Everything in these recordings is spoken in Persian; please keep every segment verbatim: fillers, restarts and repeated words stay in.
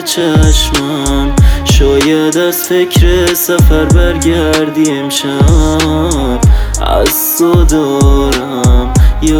چشمم شاید از فکر سفر برگردی امشب. از تو دارم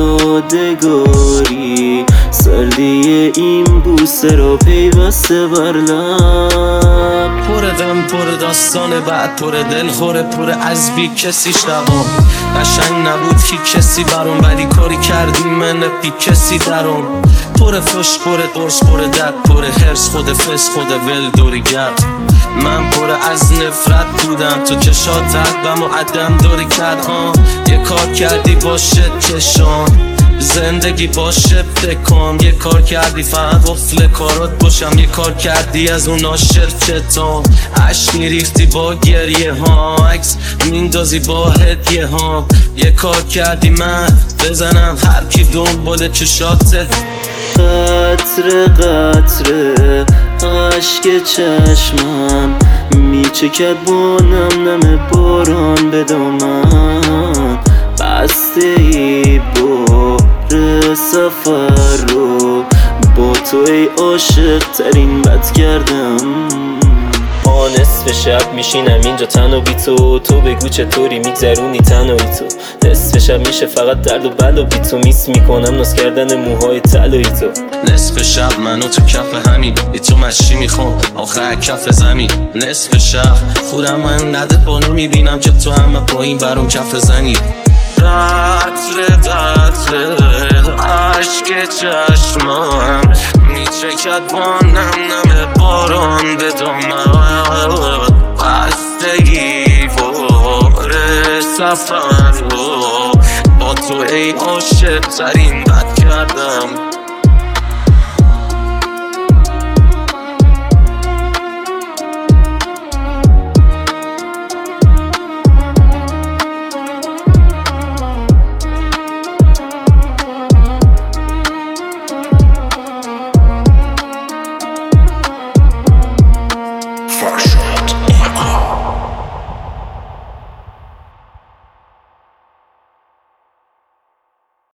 یادگاری، سردی این بوسه را پیوسته بر لب. پر غم، پر داستان بعد، پر دل خوره، پر از بی کسی شبام. قشنگ نبود کی کسی برام، ولی کاری کردی من بی کسی درام. پر فش، پر قرص، پر درد، پر حرص، خود فس، خود ول دوری گرد. من پر از نفرت بودم، تو چشات قلبم و عدم داری کرد. ها یه کار کردی باشه چشان، زندگی باشه بکن. یه کار کردی فقط غفل کارات باشم، یه کار کردی از اون عاشق چتام. عشق میریختی با گریه ها، عکس میندازی با هدیه ها. یه کار کردی من بزنم هر کی دنبال چشاته. قطره قطره عشق چشمم میچکد با نم نم باران به دامن. بسته ای بار سفر رو با تو ای عاشق ترین بد کردم. آ نصف شب میشینم اینجا تنها بی تو، تو بگو چطوری میگذرونی تنهایی تو. نصف شب میشه فقط درد و بلا بی تو، میس میکنم ناز کردن موهای طلایی تو. نصف شب منو تو کف همین بی تو مشی میخوام آخر کف زمین. نصف شب خودم من نده بانو میبینم که تو همه پایین برام کف زنی. قطره قطره عشق چشمم میچکد با نم نم باران به دامن. بستگی بار سفر رو با تو ای عاشق ترین بد کردم.